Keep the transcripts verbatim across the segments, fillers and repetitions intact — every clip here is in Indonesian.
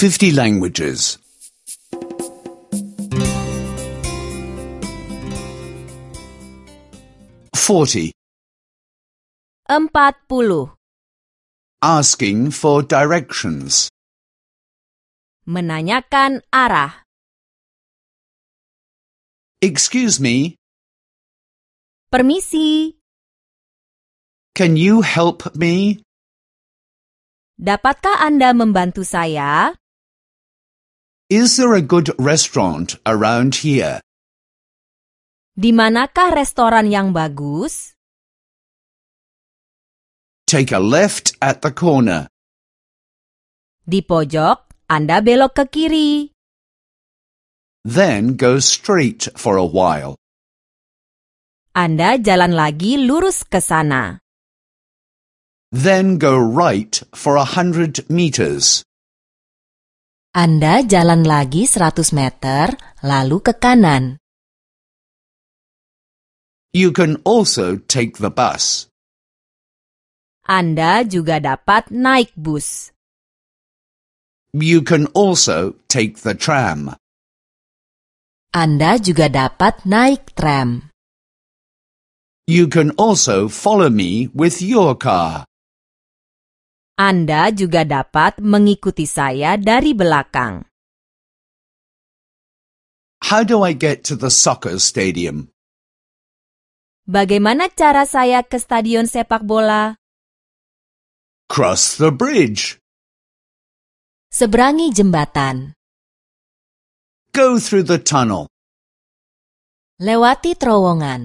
fifty languages. Forty. Empat puluh. Asking for directions. Menanyakan arah. Excuse me, Permisi, can you help me? dapatkah Anda membantu saya? Is there a good restaurant around here? Di manakah restoran yang bagus? Take a left at the corner. Di pojok, Anda belok ke kiri. Then go straight for a while. Anda jalan lagi lurus ke sana. Then go right for a hundred meters. Anda jalan lagi seratus meter, lalu ke kanan. You can also take the bus. Anda juga dapat naik bus. You can also take the tram. Anda juga dapat naik tram. You can also follow me with your car. Anda juga dapat mengikuti saya dari belakang. How do I get to the soccer stadium? Bagaimana cara saya ke stadion sepak bola? Cross the bridge. Seberangi jembatan. Go through the tunnel. Lewati terowongan.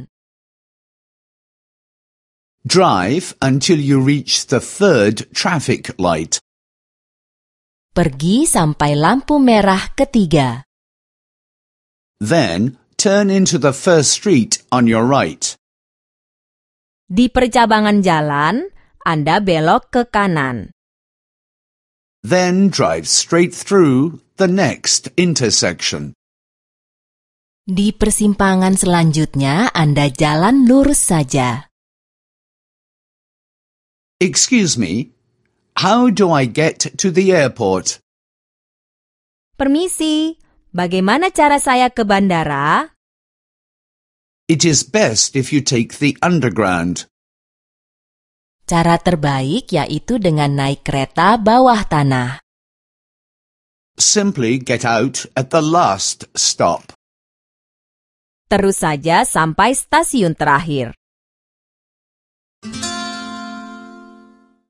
Drive until you reach the third traffic light. Pergi sampai lampu merah ketiga. Then turn into the first street on your right. Di percabangan jalan, Anda belok ke kanan. Then drive straight through the next intersection. Di persimpangan selanjutnya, Anda jalan lurus saja. Excuse me, how do I get to the airport? Permisi, bagaimana cara saya ke bandara? It is best if you take the underground. Cara terbaik yaitu dengan naik kereta bawah tanah. Simply get out at the last stop. Terus saja sampai stasiun terakhir.